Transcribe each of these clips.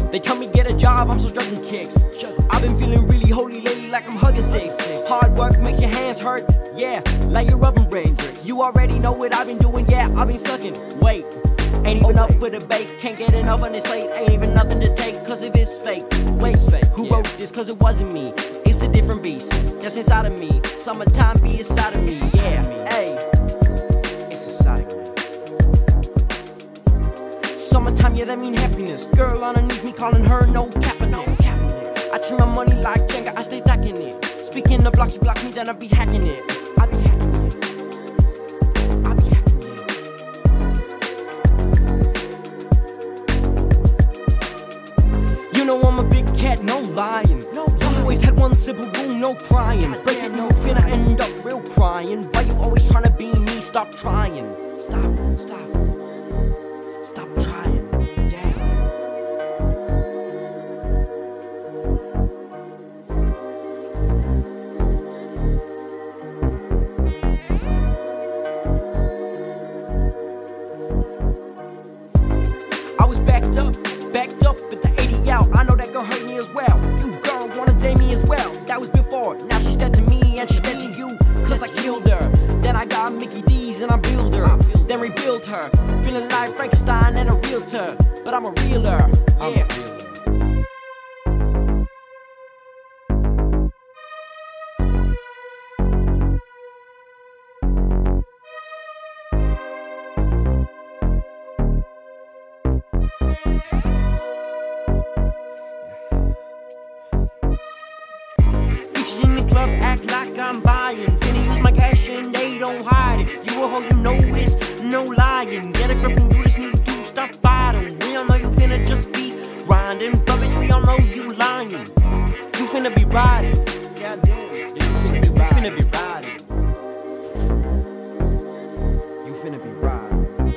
They tell me get a job, I'm still juggling kicks. I've been feeling really holy lately like I'm hugging sticks. Hard work makes your hands hurt, yeah, like you're rubbing bricks. You already know what I've been doing, yeah, I've been sucking. Wait, ain't even up for debate. Can't get enough on this plate, ain't even nothing to take, cause if it's fake. Wait, who wrote this? Cause it wasn't me. It's a different beast that's inside of me. Summertime be inside of me, yeah, hey. It's inside of me. Summertime, yeah, that mean happiness. Girl underneath me calling her no capping it. I treat my money like Jenga, I stay stacking it. Speaking of blocks, you block me, then I be hacking it. I be hacking it. I be hacking it. You know I'm a big cat, no lying. Always had one simple rule, no crying. Break it, no finna end up real crying. Why you always trying to be me? Stop trying. Stop trying. Damn. I was backed up with the 80 out. I know that girl hurt me as well. You girl wanna date me as well. That was before, now she's dead to me and she's dead to you. Cause I killed her. Then I got Mickey D's and I build her. Then rebuild her. Feeling like Frankenstein and a realtor. But I'm a realer, yeah. Bitches in the club act like I'm buying. Finna use my cash and they don't hide it. You a hoe, you know this, no lying. Get a grip and you just need to stop fighting. We all know you finna just be grinding, but bitch, we all know you lying. You finna be riding. God damn, yeah, you finna be riding. You finna be riding. You finna be riding.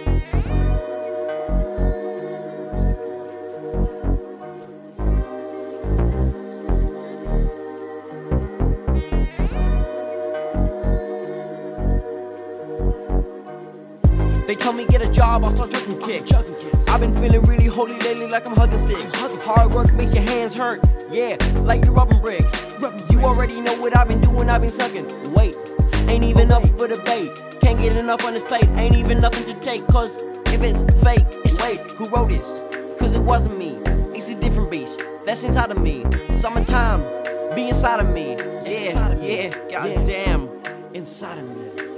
They tell me get a job, I'll start juggling kicks. I've been feeling really holy lately like I'm hugging sticks. Hard work makes your hands hurt, yeah, like you're rubbing bricks. You already know what I've been doing, I've been sucking. Wait, ain't even up for debate. Can't get enough on this plate, ain't even nothing to take. Cause if it's fake, it's wait, who wrote this? Cause it wasn't me, it's a different beast that's inside of me. Summertime, be inside of me, yeah, goddamn, inside of me.